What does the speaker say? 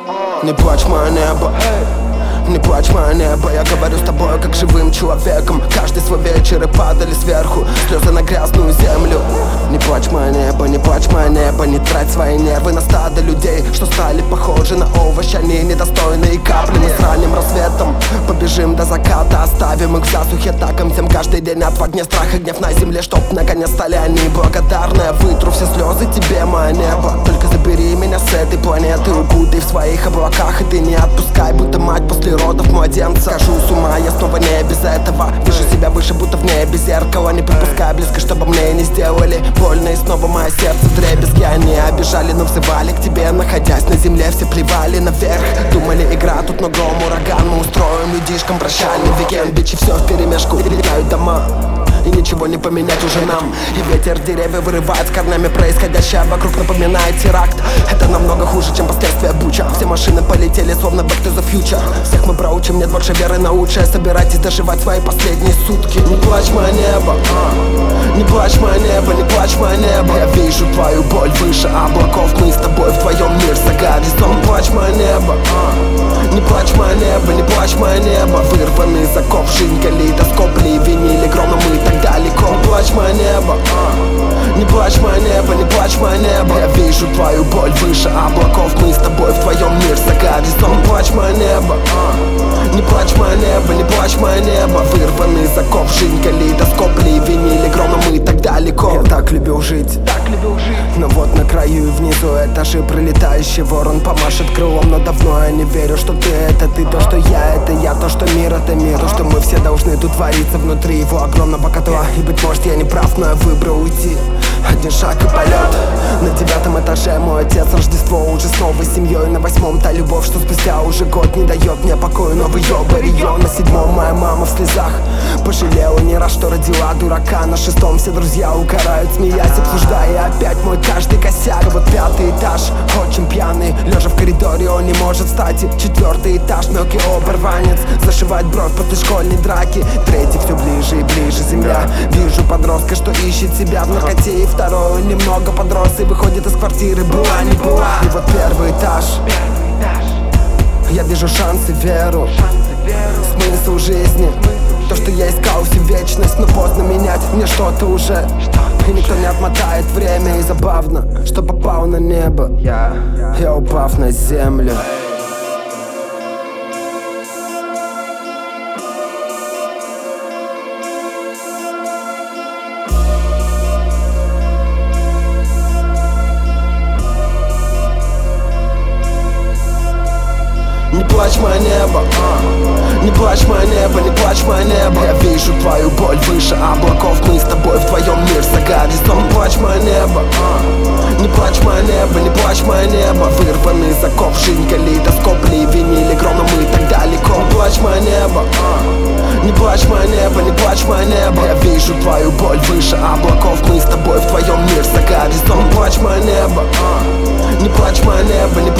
Не плачь, мое небо, не плачь, мое небо. Я говорю с тобой, как живым человеком. Каждый свой вечер и падали сверху слезы на грязную землю. Не плачь, мое небо, не плачь, мое небо. Не трать свои нервы на стадо людей, что стали похожи на овощи. Они недостойные капли. Мы с ранним рассветом побежим до заката, оставим их в засухе, таком тем каждый день от огня страх и гнев на земле, чтоб наконец стали они благодарны. Я вытру все слезы тебе, мое небо. Только забери меня с этой планеты, укутай в своих облаках, и ты не отпускай, будто мать после родов младенца. Схожу с ума, я снова не без этого. Вижу себя выше, будто в небе зеркало. Не подпускай близко, чтобы мне не сделали больно. И снова мое сердце вдребезги. Они обижали, но взывали к тебе. Находясь на земле, все плевали наверх. Думали, игра, тут на гром ураган. Мы устроим людишкам прощальный викенд. Бичи все вперемешку, летают дома, и ничего не поменять уже нам. И ветер деревья вырывает с корнями. Происходящее вокруг напоминает теракт. Это намного хуже, чем последствия Буча. Все машины полетели, словно Back to the Future. Всех мы проучим, нет больше веры на лучшее. Собирайтесь доживать свои последние сутки. Не плачь, мое небо, не плачь, мое небо, не плачь, мое небо. Я вижу твою боль выше облаков. Мы с тобой вдвоем, мир за горизонт. Не плачь, мое небо, не плачь, мое небо, не плачь, мое небо. Вырванный из оков, жизнь калейдоскоп, ливень или гром, но мы так далеко. Не плачь, мое небо, не плачь, мое небо, не плачь, мое небо. Я вижу твою боль выше облаков. Мы с тобой вдвоем, мир за горизонт. Не плачь, мое небо, не плачь, мое небо, не плачь, мое небо. Вырванный из оков, жизнь калейдоскоп, ливень или гром, но мы так далеко. Я так любил жить, но вот на краю и внизу этажи. Пролетающий ворон помашет крылом, но давно я не верю, что ты это ты. То, что я это я, то, что мир это мир. То, что мы все должны тут твориться внутри его огромного котла. И быть может я не прав, но я выбрал уйти. Один шаг и полет. На 9 этаже мой отец, Рождество уже с новой семьей. На 8 та любовь, что спустя уже год не дает мне покоя. Новый ёбарьё. На 7 моя мама в слезах пожалела не раз, что родила дурака. На 6 все друзья угорают, смеясь, обсуждая опять мой каждый косяк. А вот 5 этаж, очень пьяный, лежа в коридоре, он не может встать. 4 этаж, мелкий оборванец, зашивает бровь после школьной драки. 3 все ближе и ближе земля. Вижу подростка, что ищет себя в наркоте. И 2 немного подрос и выходит из квартиры, была не была. И вот 1 этаж, я вижу шанс и веру, смысл жизни. То, что я искал всю вечность, но поздно менять мне что-то уже. И никто не отмотает время, и забавно, что попал на небо, я упав на землю. Не плачь, мое небо, не плачь, мое небо, не плачь, мое небо. Я вижу твою боль выше облаков. Мы с тобой вдвоем, мир за горизонт. Не плачь, мое небо, не плачь, мое небо, не плачь, мое небо. Вырванный из оков, жизнь калейдоскоп, ливень или гром, но мы так далеко. Не плачь, мое небо, не плачь, мое небо, не плачь, мое небо. Я вижу твою боль выше облаков. Мы с тобой вдвоем, мир за горизонт. Не плачь, мое небо, не плачь, мое небо, не